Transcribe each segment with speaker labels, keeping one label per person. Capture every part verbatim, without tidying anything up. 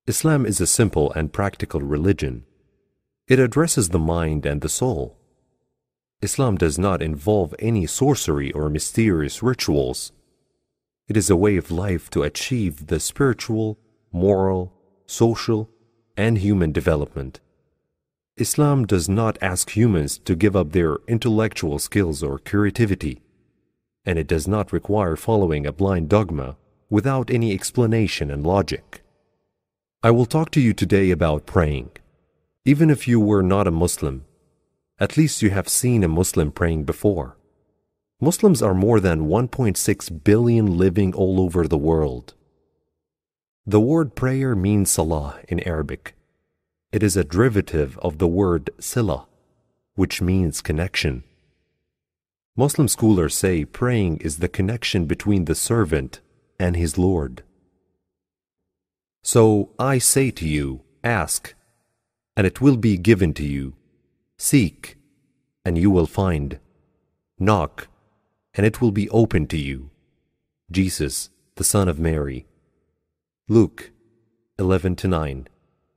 Speaker 1: Islam is a simple and practical religion. It addresses the mind and the soul. Islam does not involve any sorcery or mysterious rituals. It is a way of life to achieve the spiritual, moral, social, and human development. Islam does not ask humans to give up their intellectual skills or creativity, and it does not require following a blind dogma without any explanation and logic. I will talk to you today about praying. Even if you were not a Muslim, at least you have seen a Muslim praying before. Muslims are more than one point six billion living all over the world. The word prayer means salah in Arabic. It is a derivative of the word sila, which means connection. Muslim scholars say praying is the connection between the servant and his Lord. So I say to you, ask, and it will be given to you. Seek, and you will find. Knock, and it will be opened to you. Jesus, the Son of Mary. Luke eleven to nine.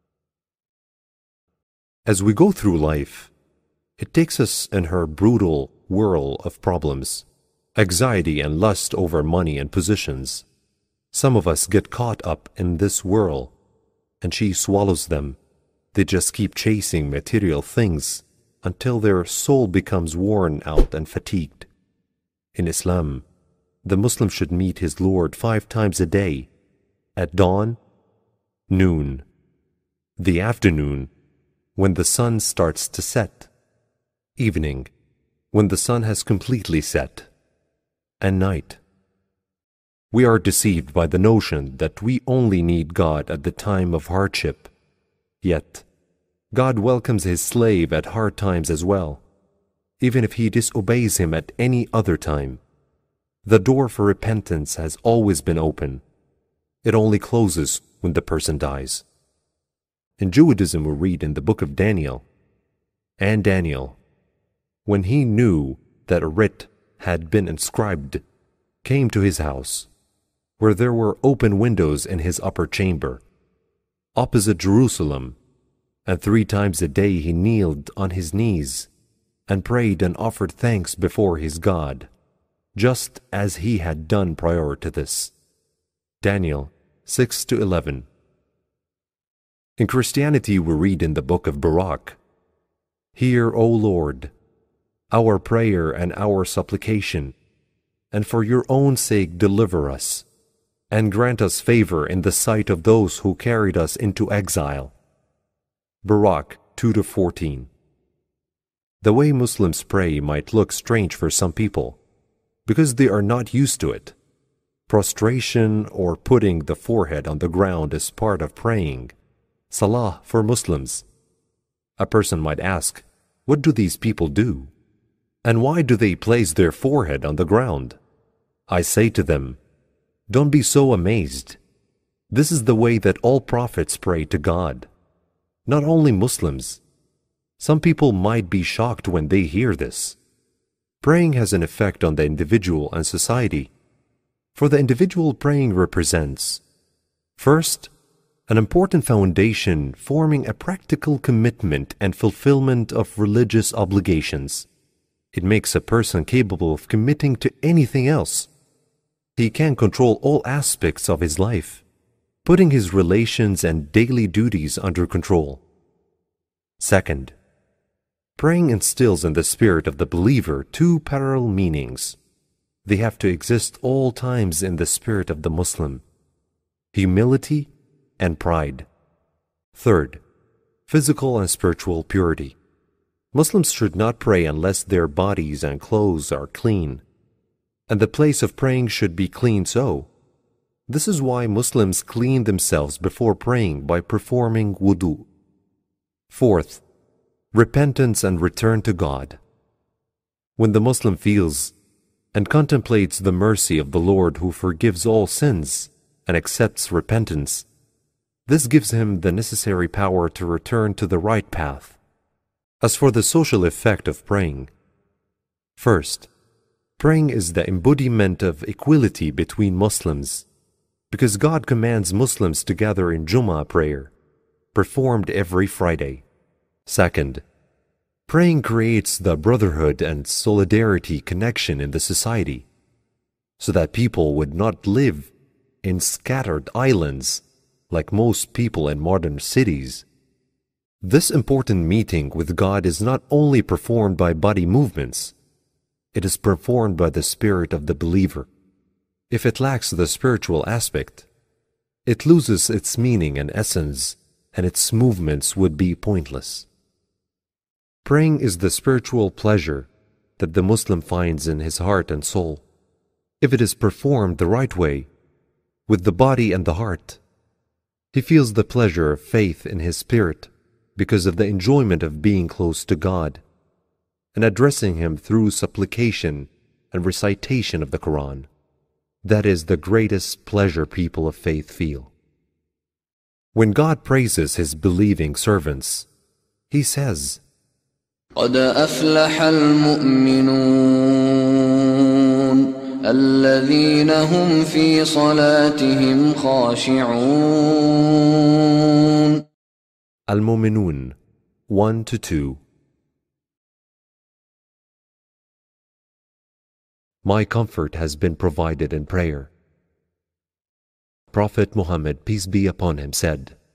Speaker 1: As we go through life, it takes us in her brutal whirl of problems, anxiety and lust over money and positions. Some of us get caught up in this whirl, and she swallows them. They just keep chasing material things until their soul becomes worn out and fatigued. In Islam, the Muslim should meet his Lord five times a day, at dawn, noon, the afternoon, when the sun starts to set, evening, when the sun has completely set, and night. We are deceived by the notion that we only need God at the time of hardship. Yet, God welcomes his slave at hard times as well, even if he disobeys him at any other time. The door for repentance has always been open. It only closes when the person dies. In Judaism, we read in the book of Daniel, and Daniel, when he knew that a writ had been inscribed, came to his house, where there were open windows in his upper chamber, opposite Jerusalem, and three times a day he kneeled on his knees and prayed and offered thanks before his God, just as he had done prior to this. Daniel six to eleven. In Christianity, we read in the book of Baruch, "Hear, O Lord, our prayer and our supplication, and for your own sake deliver us, and grant us favor in the sight of those who carried us into exile." Baruch two to fourteen. The way Muslims pray might look strange for some people, because they are not used to it. Prostration or putting the forehead on the ground is part of praying. Salah for Muslims. A person might ask, what do these people do? And why do they place their forehead on the ground? I say to them, don't be so amazed. This is the way that all prophets pray to God. Not only Muslims. Some people might be shocked when they hear this. Praying has an effect on the individual and society. For the individual, praying represents, first, an important foundation forming a practical commitment and fulfillment of religious obligations. It makes a person capable of committing to anything else. He can control all aspects of his life, putting his relations and daily duties under control. Second, praying instills in the spirit of the believer two parallel meanings. They have to exist all times in the spirit of the Muslim: humility and pride. Third, physical and spiritual purity. Muslims should not pray unless their bodies and clothes are clean, and the place of praying should be clean so. This is why Muslims clean themselves before praying by performing wudu. Fourth, repentance and return to God. When the Muslim feels and contemplates the mercy of the Lord who forgives all sins and accepts repentance, this gives him the necessary power to return to the right path. As for the social effect of praying, first, praying is the embodiment of equality between Muslims. because God commands Muslims to gather in Jummah prayer, performed every Friday. Second, praying creates the brotherhood and solidarity connection in the society, so that people would not live in scattered islands like most people in modern cities. This important meeting with God is not only performed by body movements, it is performed by the spirit of the believer. If it lacks the spiritual aspect, it loses its meaning and essence, and its movements would be pointless. Praying is the spiritual pleasure that the Muslim finds in his heart and soul. If it is performed the right way, with the body and the heart, he feels the pleasure of faith in his spirit because of the enjoyment of being close to God and addressing Him through supplication and recitation of the Quran. That is the greatest pleasure people of faith feel. When God praises His believing servants, He says,
Speaker 2: قد أفلح المؤمنون الذين هم في صلاتهم خاشعون.
Speaker 1: Al-Mu'minun one to two. My comfort has been provided in prayer. Prophet Muhammad, peace be upon him, said,